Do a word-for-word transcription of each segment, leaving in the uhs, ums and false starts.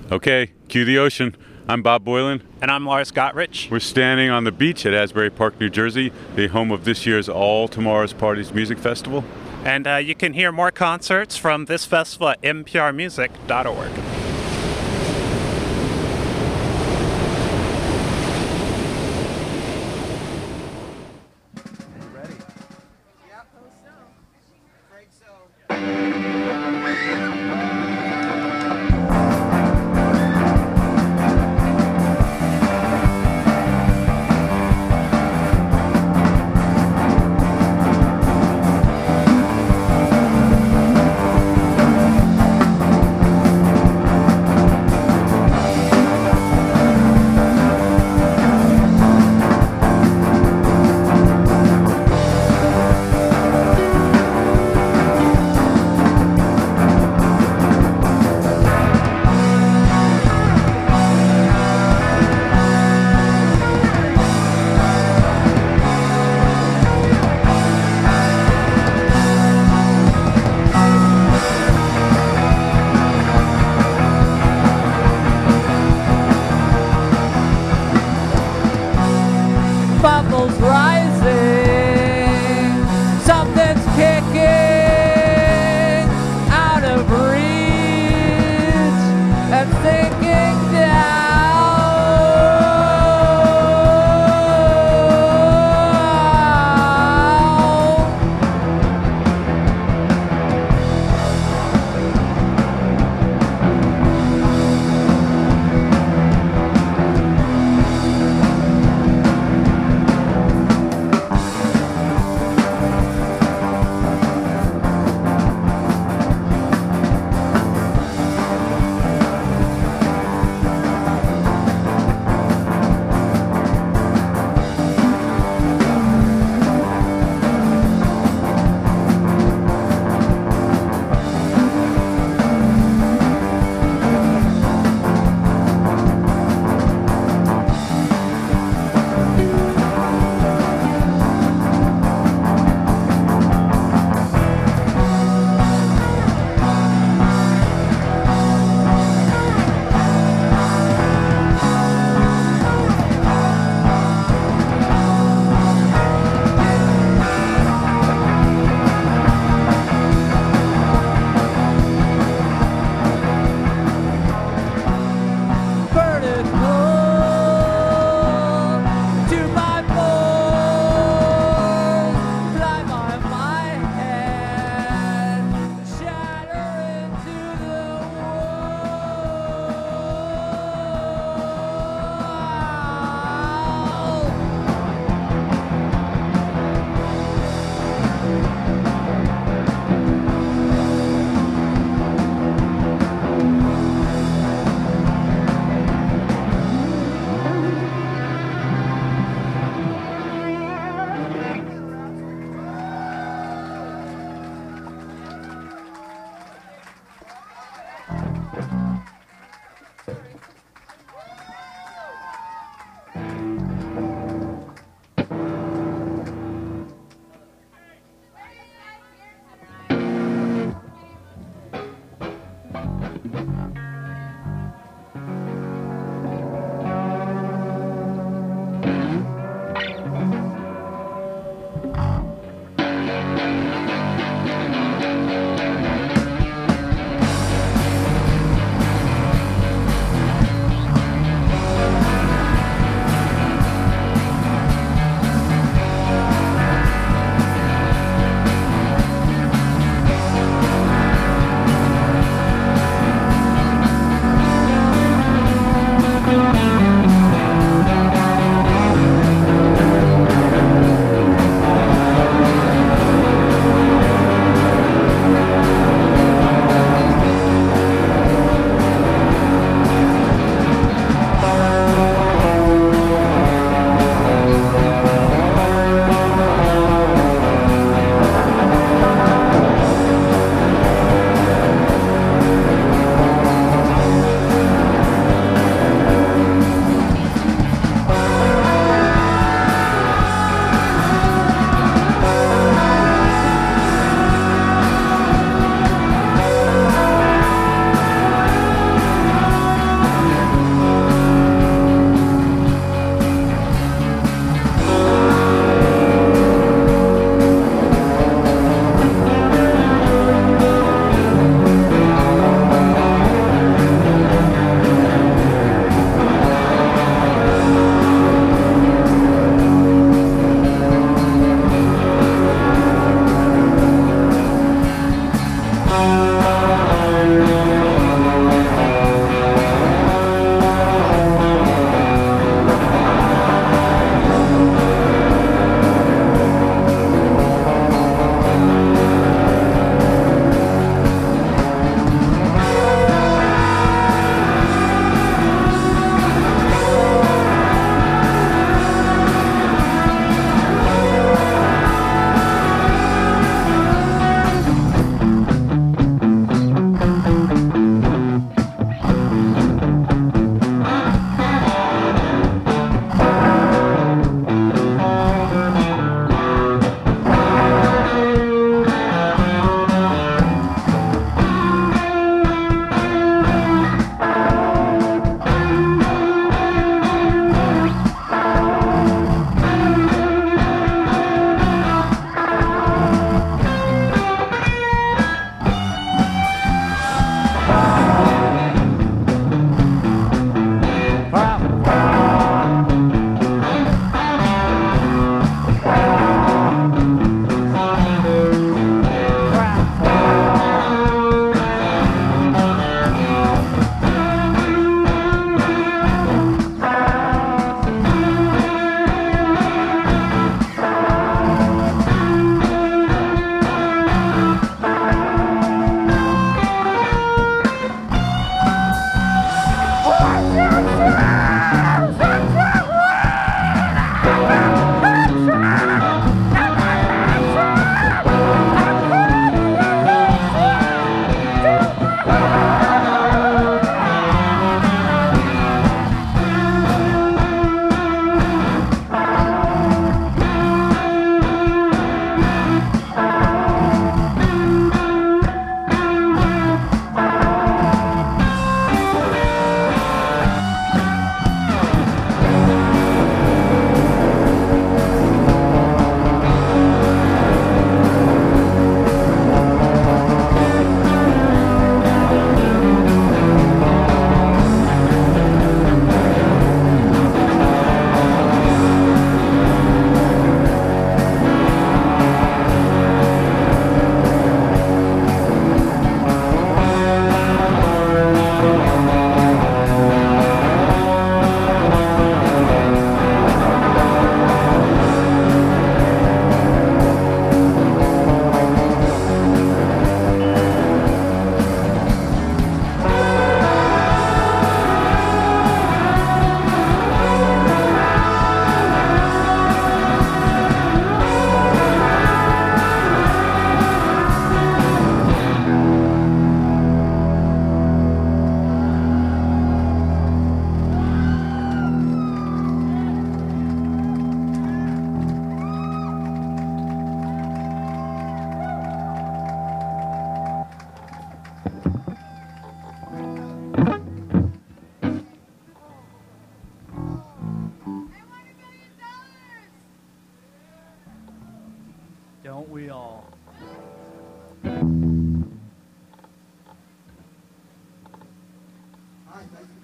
Okay, cue the ocean. I'm Bob Boylan. And I'm Lars Gottrich. We're standing on the beach at Asbury Park, New Jersey, the home of this year's All Tomorrow's Parties Music Festival. And uh, you can hear more concerts from this festival at n p r music dot org. Bubbles rising, something's kicking out of reach and sinking down.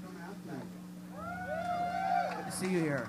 Good to see you here.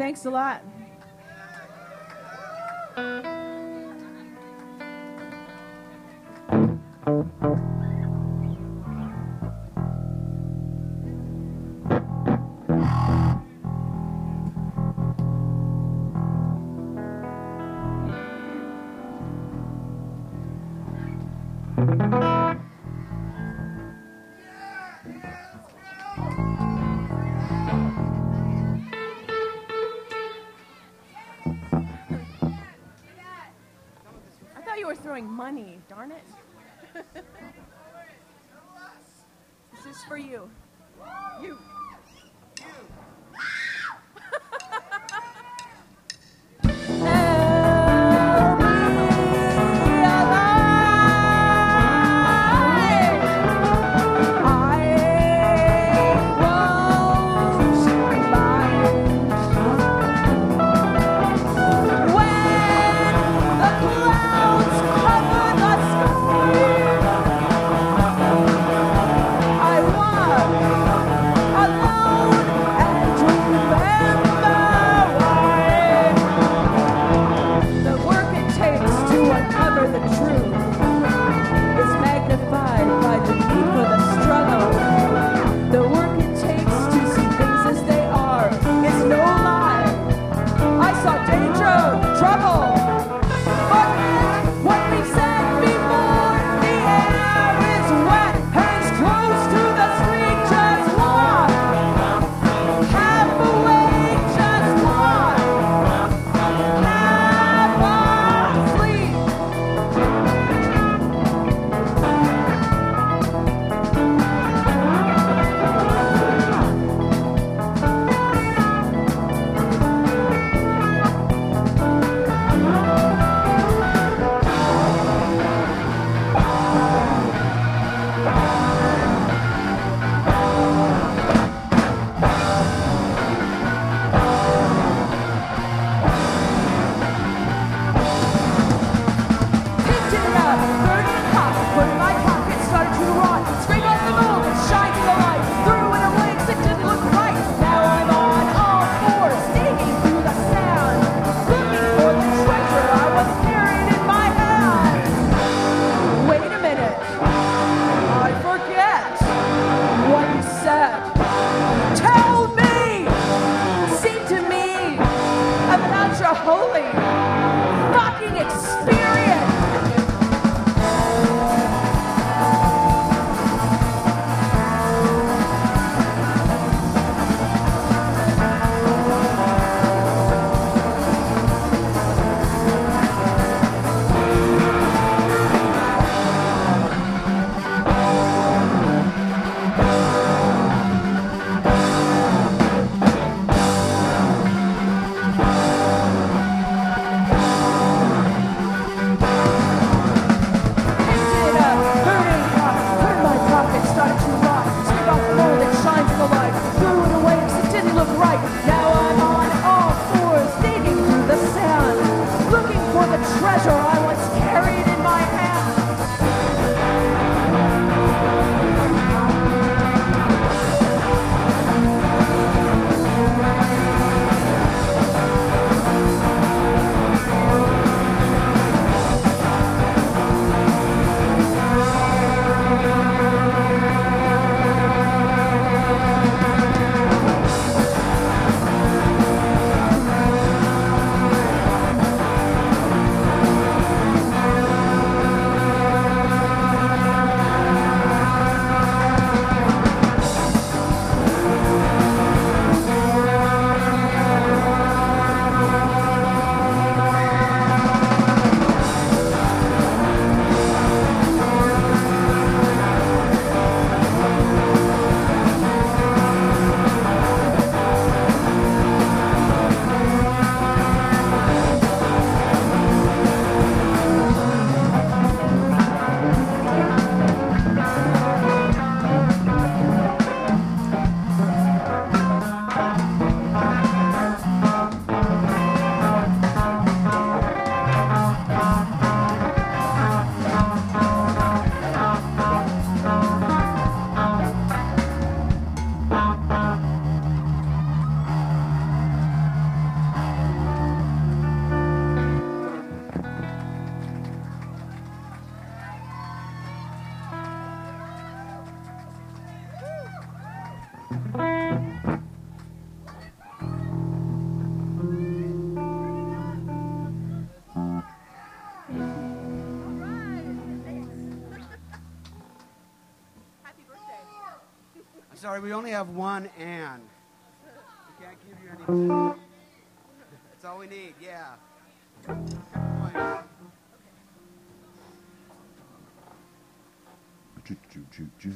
Thanks a lot. Money, darn it. This is for you. You. I want a sorry, we only have one and. We can't give you any. That's all we need, yeah. Choo, choo, choo, choo.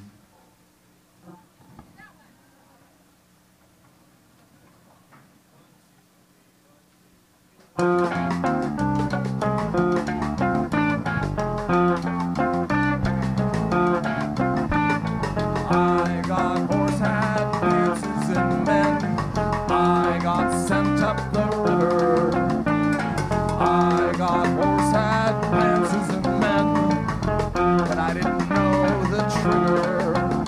I got horse hat dances and men. I got sent up the river. I got horse hat dances and men, but I didn't know the trigger.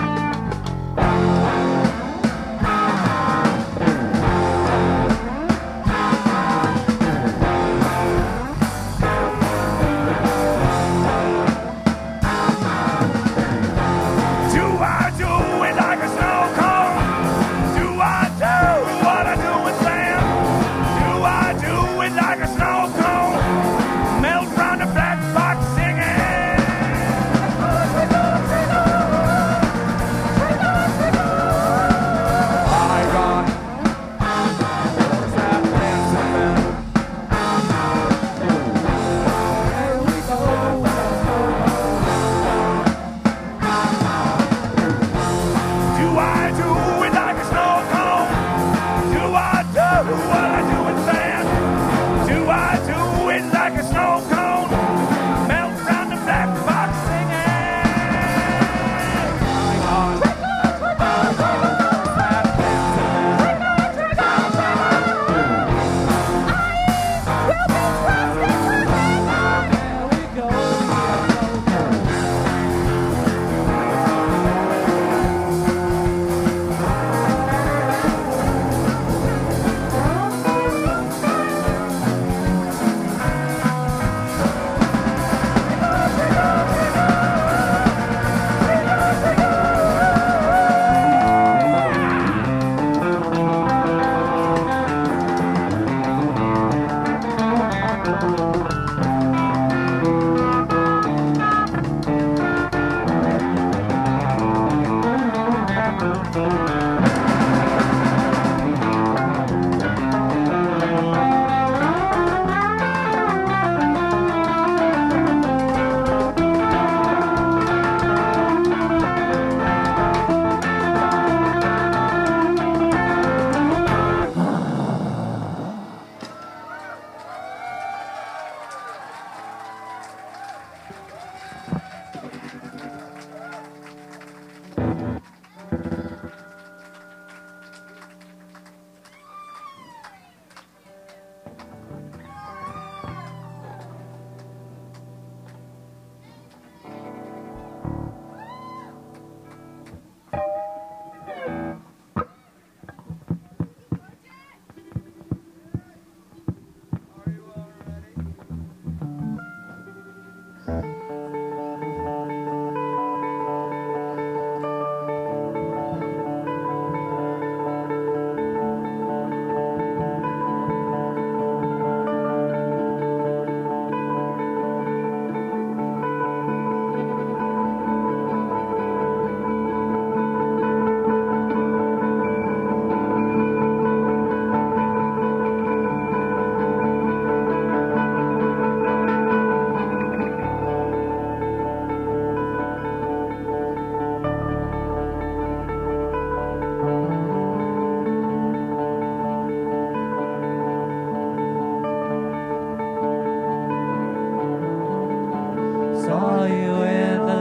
Saw you in the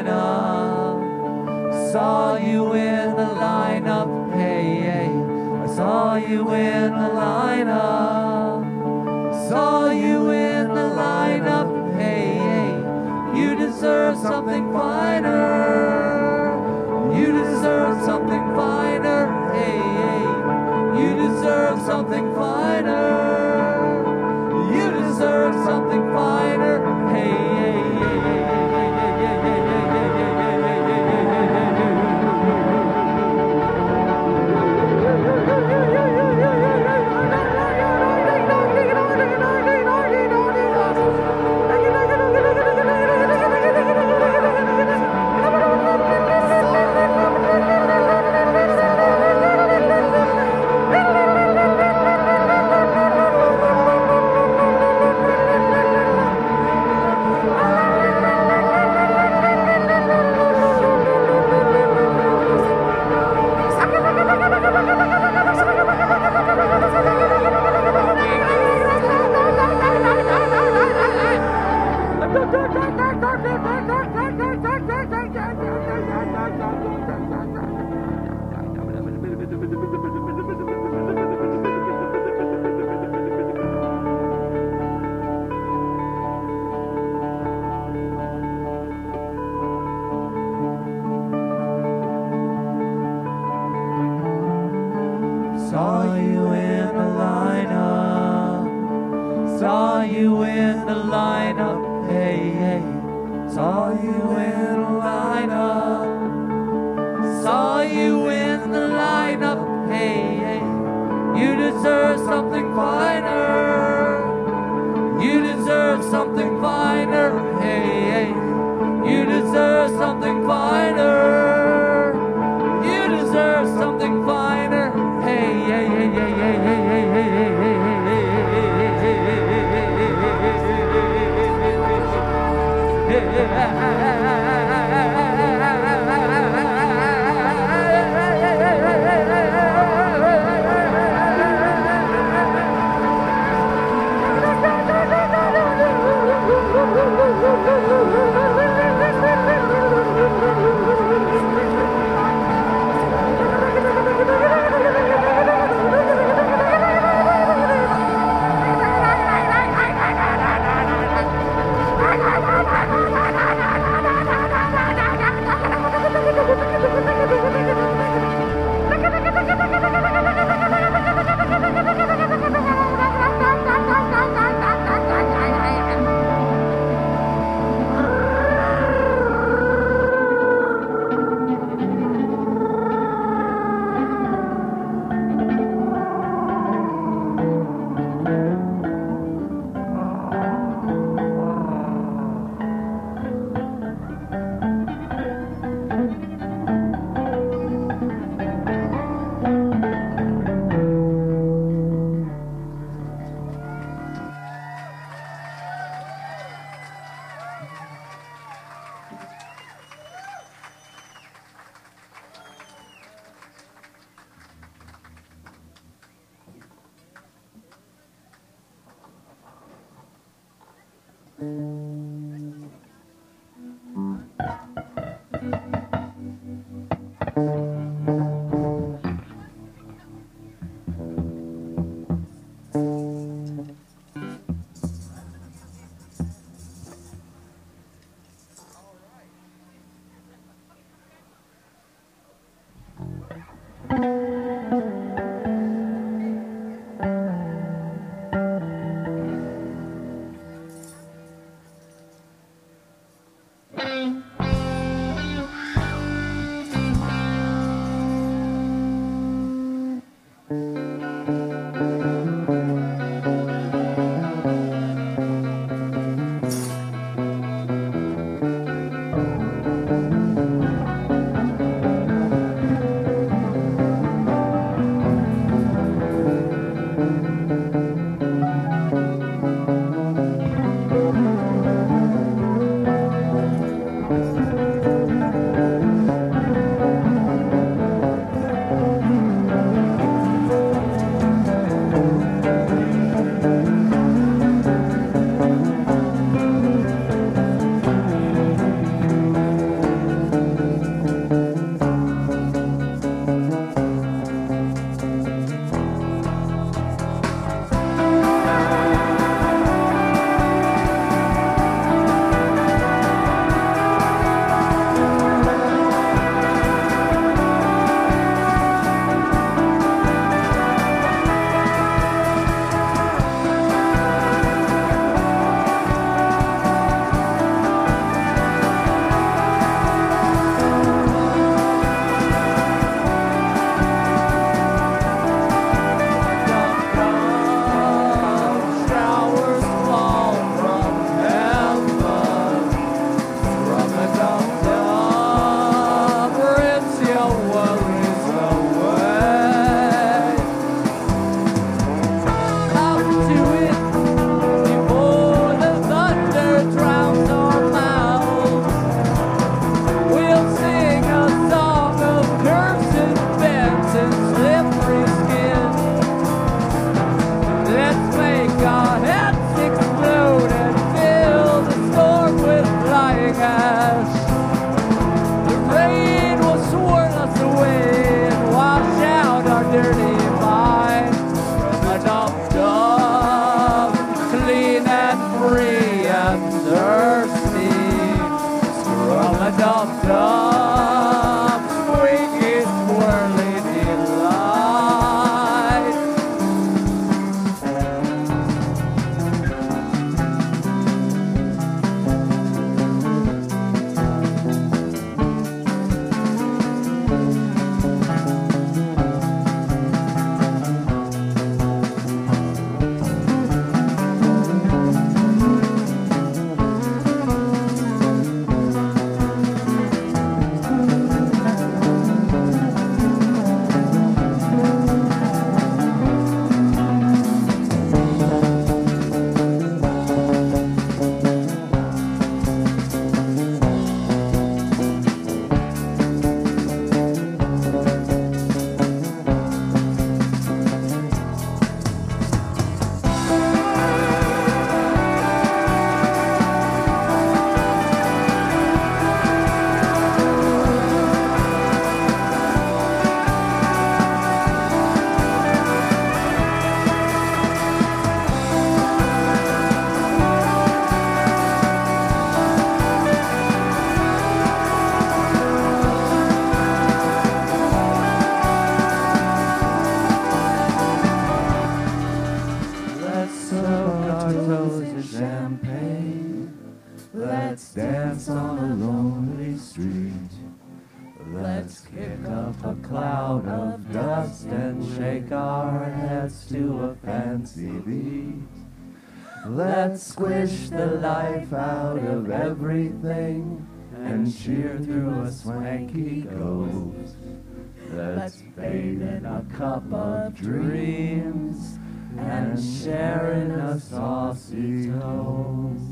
lineup. Saw you in the lineup. Hey, hey. I saw you in the lineup. Saw you in the lineup. Hey, hey. You deserve something finer. You deserve something finer. Hey, hey. You deserve something finer. You deserve something finer. Hey, hey. Saw you in the lineup, hey, hey. Saw you in the lineup. Saw you in the lineup, hey, hey. You deserve something finer. You deserve something finer, hey, hey. You deserve something finer. You deserve something finer, hey, hey, hey, hey, hey, hey, hey, hey, hey, hey, hey, Let's dance on a lonely street. Let's kick up a cloud of dust and shake our heads to a fancy beat. Let's squish the life out of everything and cheer through a swanky ghost. Let's bathe in a cup of dreams and share in a saucy toast.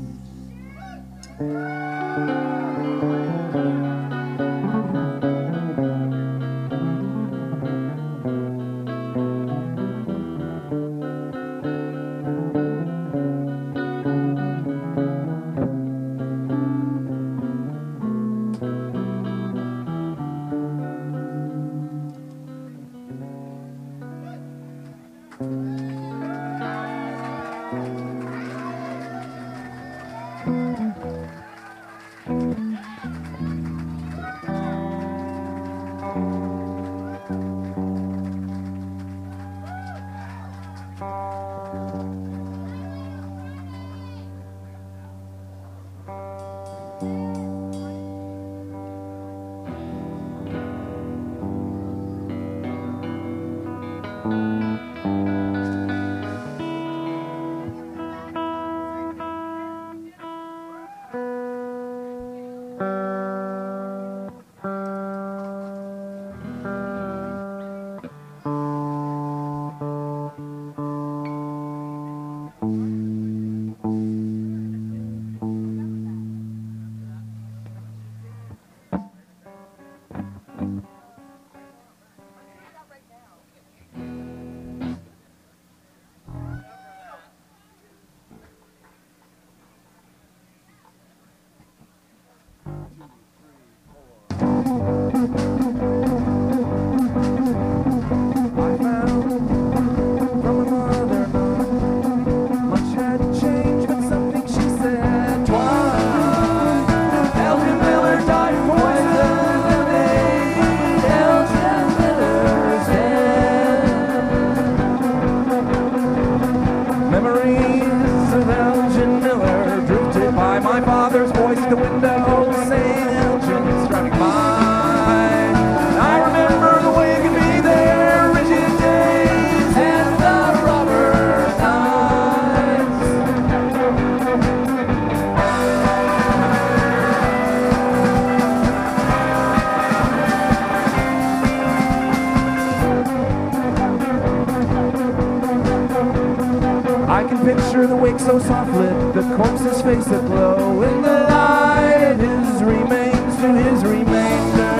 Picture the wake so soft lit, the corpse's face aglow in the light of his remains to his remainder.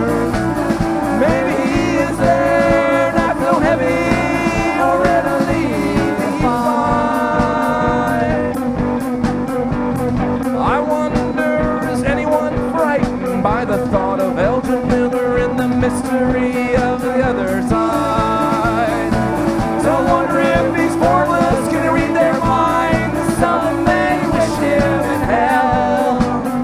Maybe he is there, not so heavy or readily defined. I wonder, is anyone frightened by the thought of Elgin Miller in the mystery of the other side? So wonder if these formless can read their minds. Some may wish him in hell.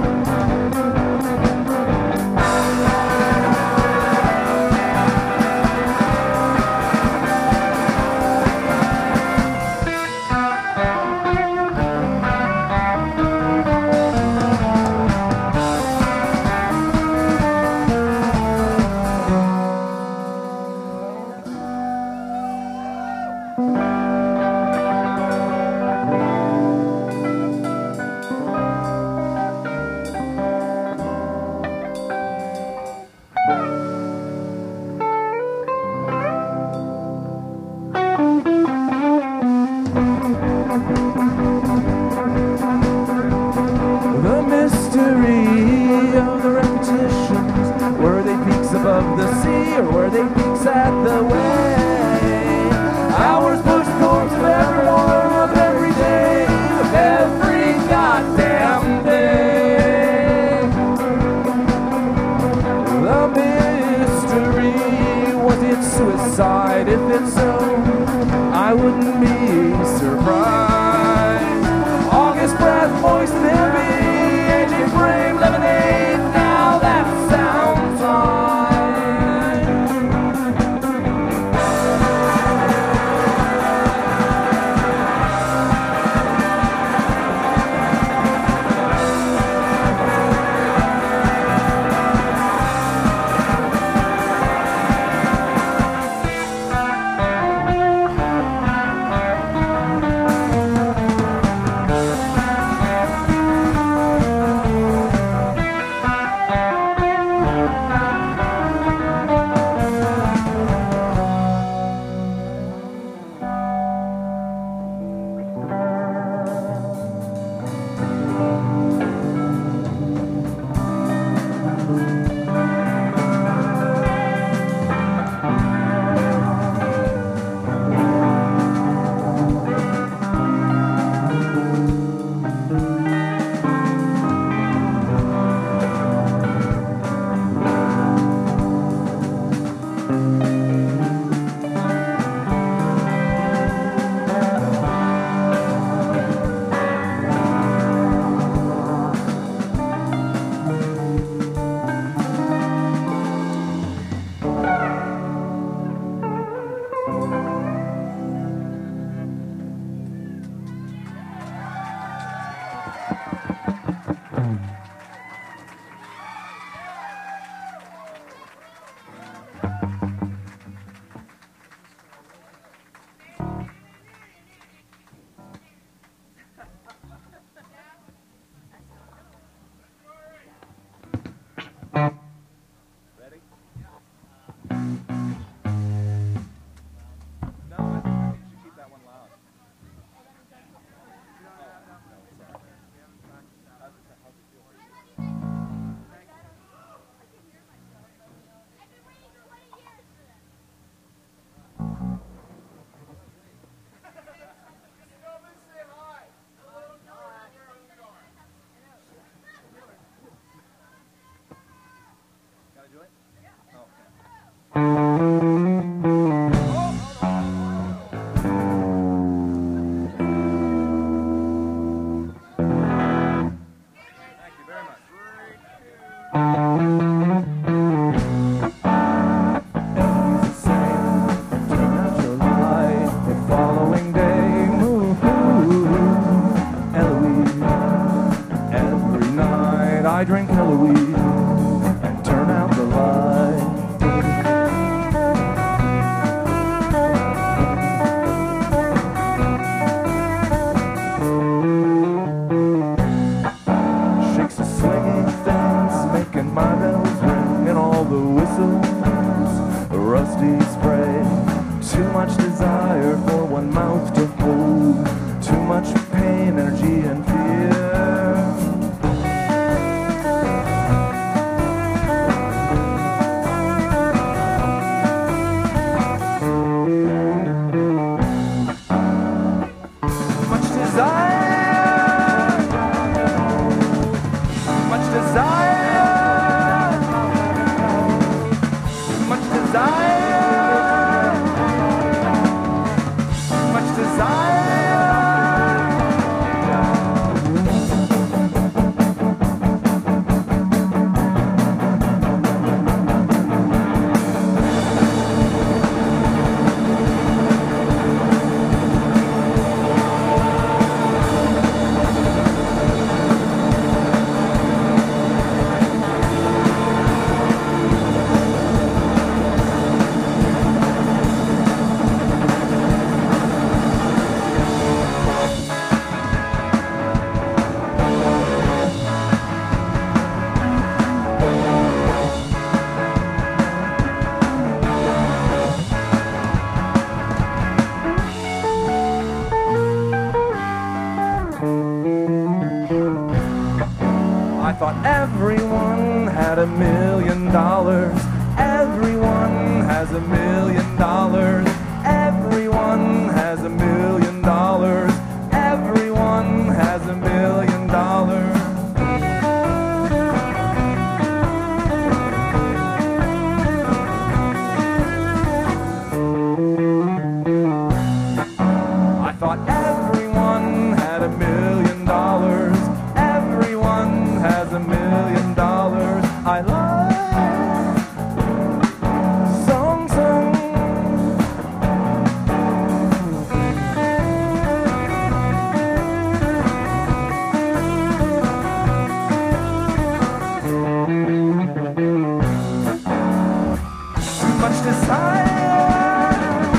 The mystery of the repetitions. Were they peaks above the sea, or were they peaks at the way? Hours push the corpse of everyone, of every day, of every goddamn day. The mystery, was it suicide? If it's so, I wouldn't be surprised. August breath, moist and heavy, aging frame, lemonade, now that sounds fine. thought everyone had a million dollars. Everyone has a million dollars. Everyone has a million dollars. Everyone has a million dollars. I thought everyone had a million dollars. Everyone has a million dollars. I love song song. Too much desire.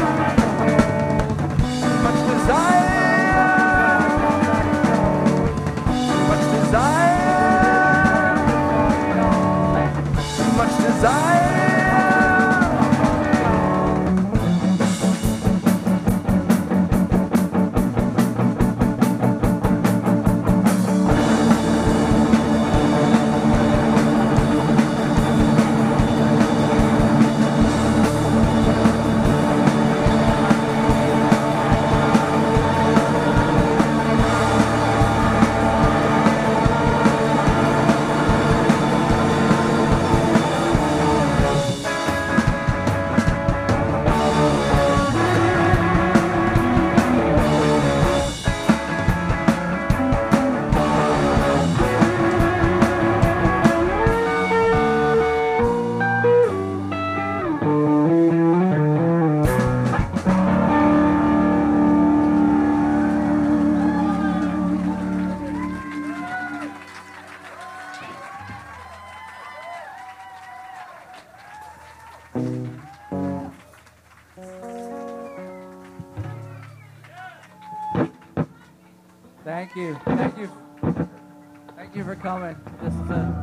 Too much desire. Too much desire. Too much desire. Thank you. Thank you. Thank you for coming. This is a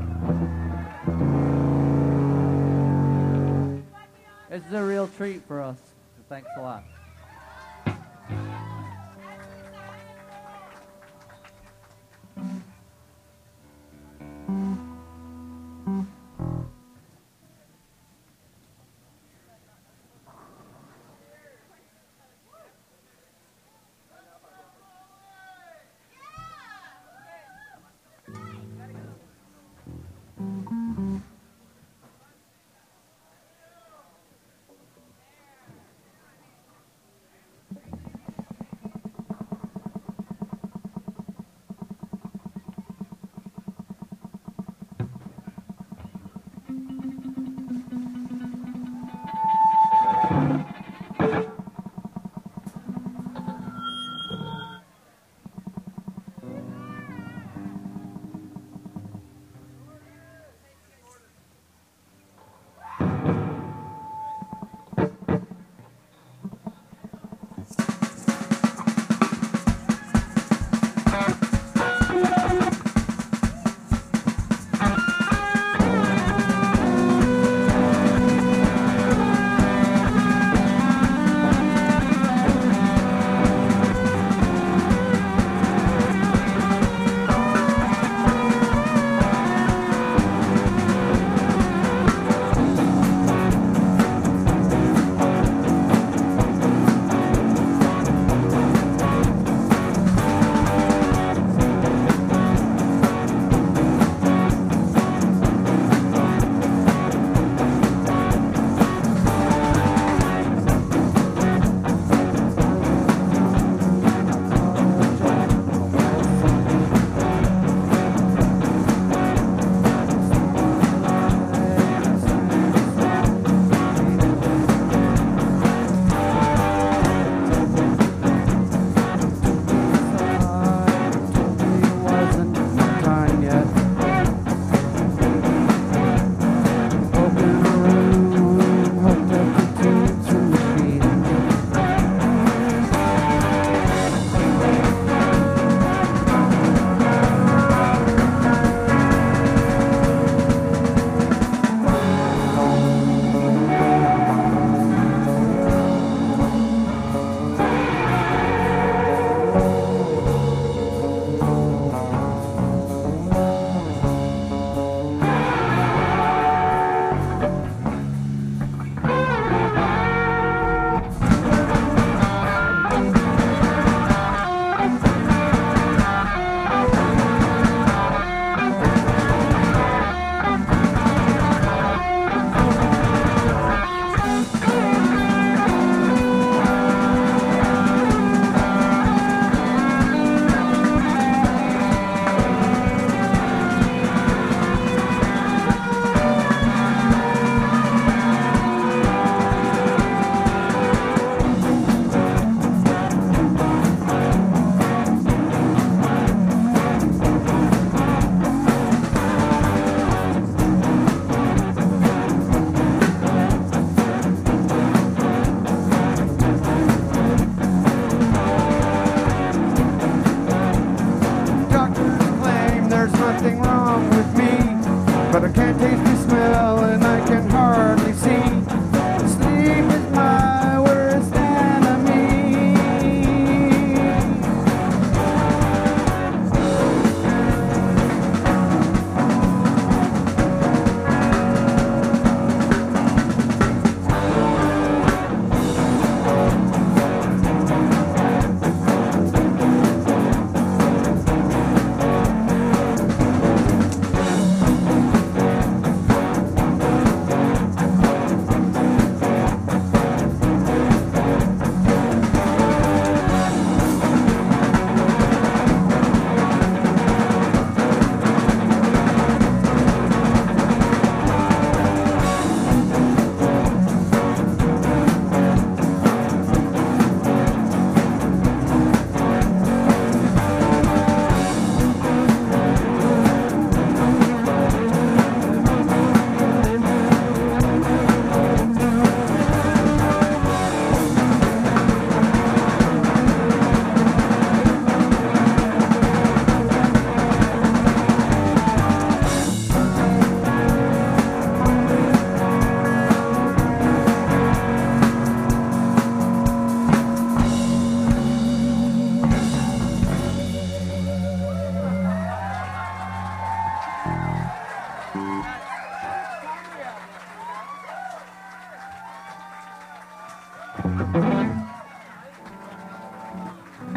This is a real treat for us. So thanks a lot.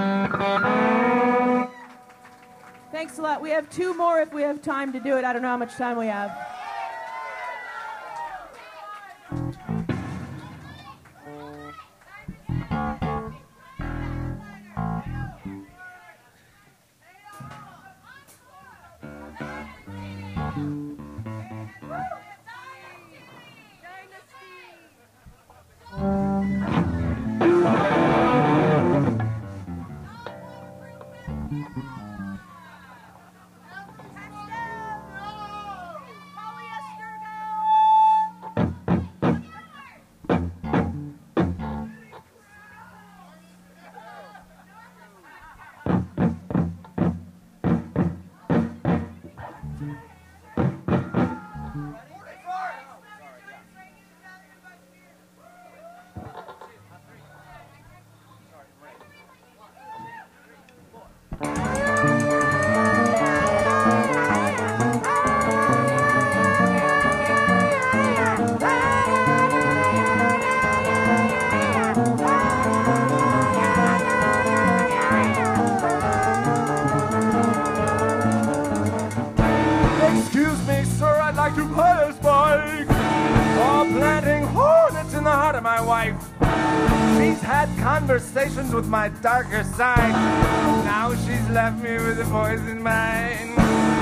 Thanks a lot. We have two more if we have time to do it. I don't know how much time we have. Excuse me, sir, I'd like to play a spike for planting hornets in the heart of my wife. She's had conversations with my darker side. Now she's left me with a poison mind.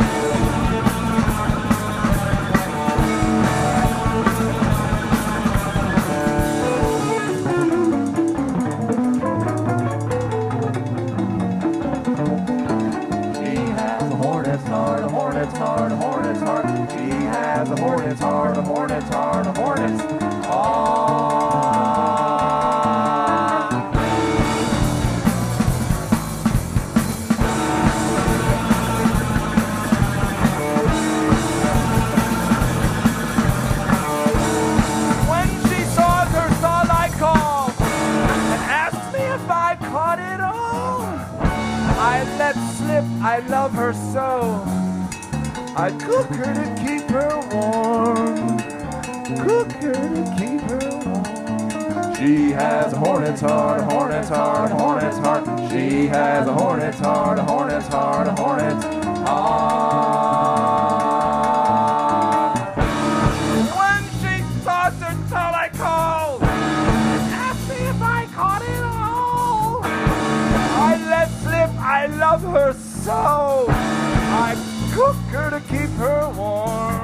Heart, a hornet's heart, a hornet's heart. She has a hornet's heart, a hornet's heart, a hornet's heart. When she saws her starlight call and asks me if I caught it all, I let slip, I love her so. I cook her to keep her warm. Cook her to keep her warm. She has a hornet's heart, a hornet's heart, a hornet's heart. She has a hornet's heart, a hornet's heart, a hornet's heart. When she saws her starlight call and asked me if I caught it all, I let slip, I love her so. I cook her to keep her warm.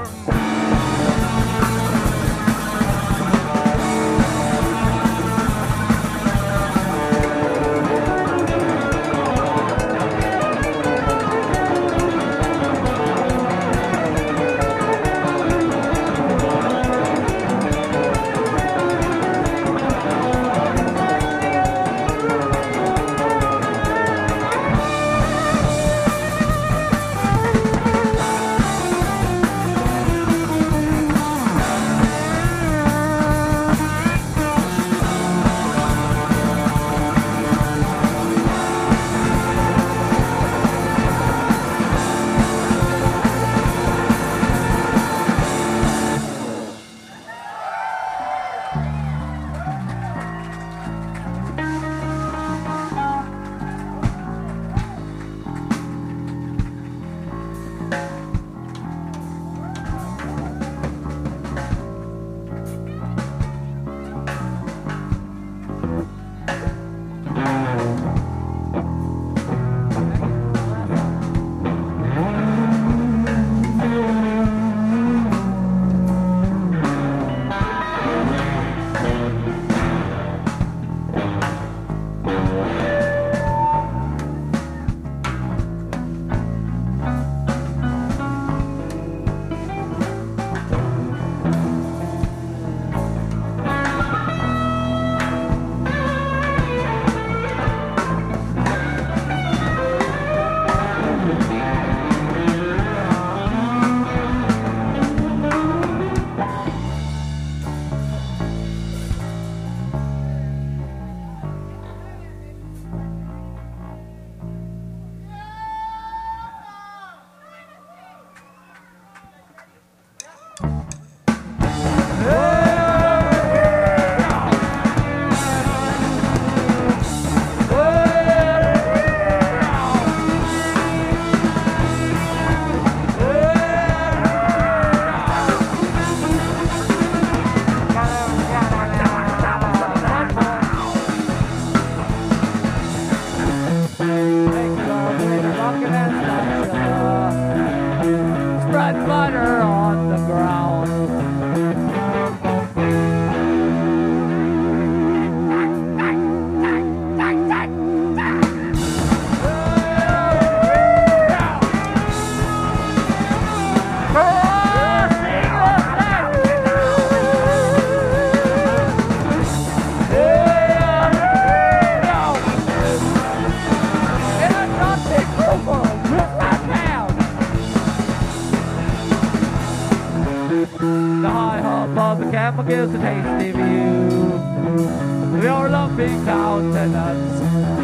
gives a tasty view of your lovely countenance.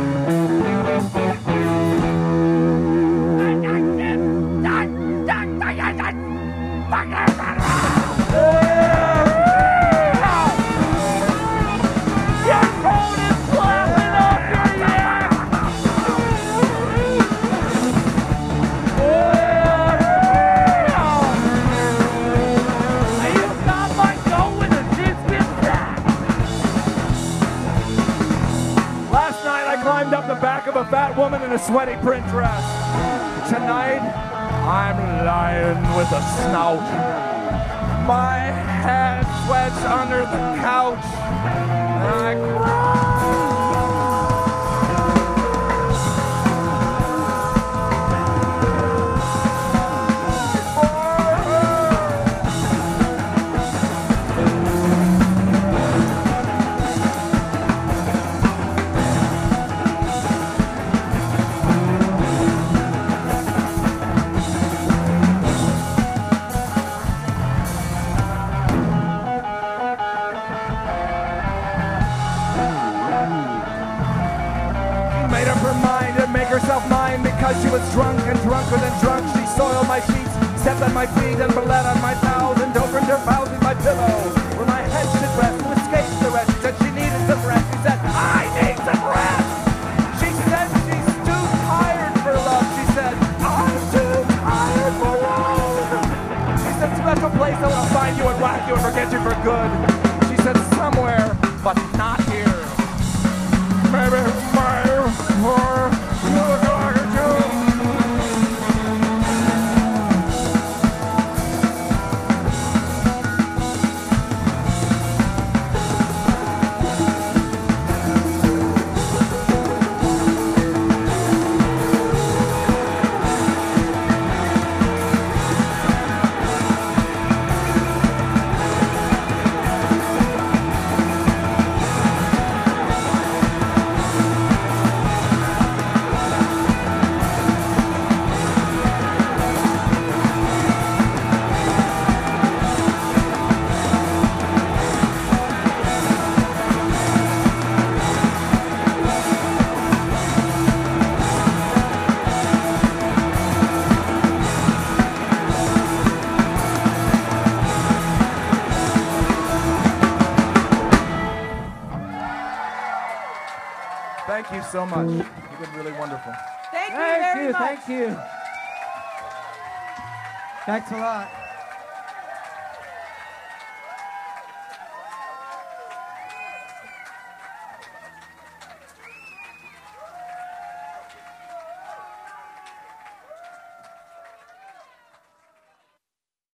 Of a fat woman in a sweaty print dress. Tonight, I'm lying with a snout. My head sweats under the couch, and I cry. Because she was drunk and drunker than drunk, she soiled my sheets, stepped on my feet, and bled on my towels, and opened her mouth in my pillow. Where my head should rest, to escape the rest. She said she needed some rest. She said, I need some rest. She said she's too tired for love. She said, I'm too tired for love. She said, special place I will find you and whack you and forget you for good. She said, somewhere, but not here. Maybe my or Thank you so much. You've been really wonderful. Thank you Thank very you, much. thank you. Thanks a lot.